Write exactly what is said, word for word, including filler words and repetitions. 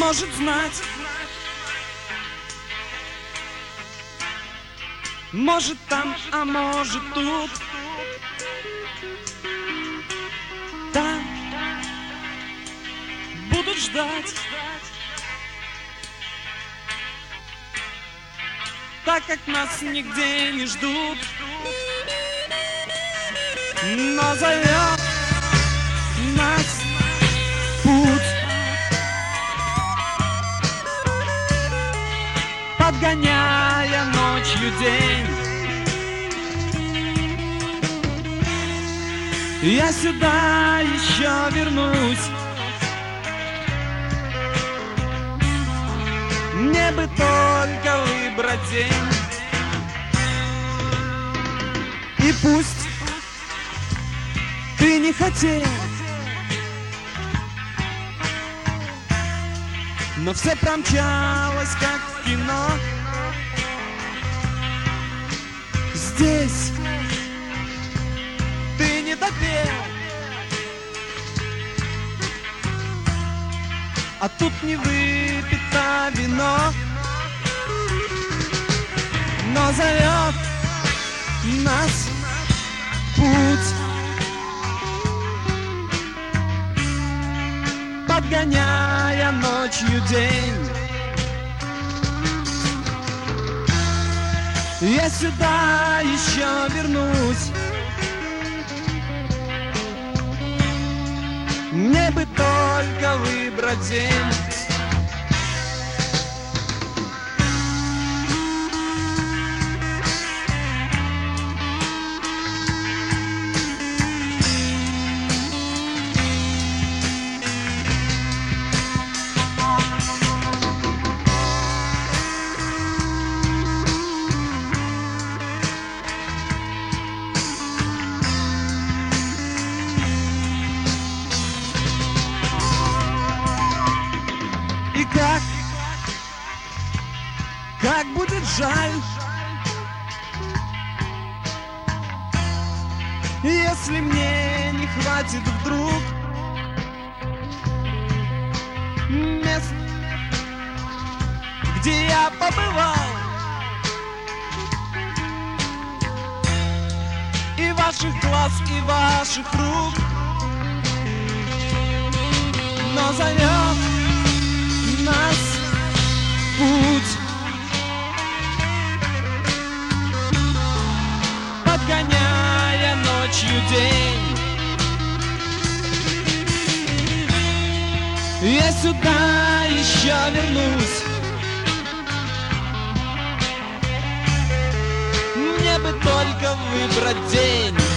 может знать, может там, а может тут. Там будут ждать, так как нас нигде не ждут. Но зовет нас путь, подгоняя ночью день. Я сюда еще вернусь, мне бы только выбрать день. И пусть ты не хотел, но все промчалось, как в кино. Здесь ты не допел, а тут не выпито вино. Но зовет нас путь, подгоняя ночью день. Я сюда еще вернусь, мне бы только выбрать день. Как, как будет жаль, если мне не хватит вдруг мест, где я побывал, и ваших глаз, и ваших рук. Но зовет нас путь, подгоняя ночью день. Я сюда еще вернусь, мне бы только выбрать день.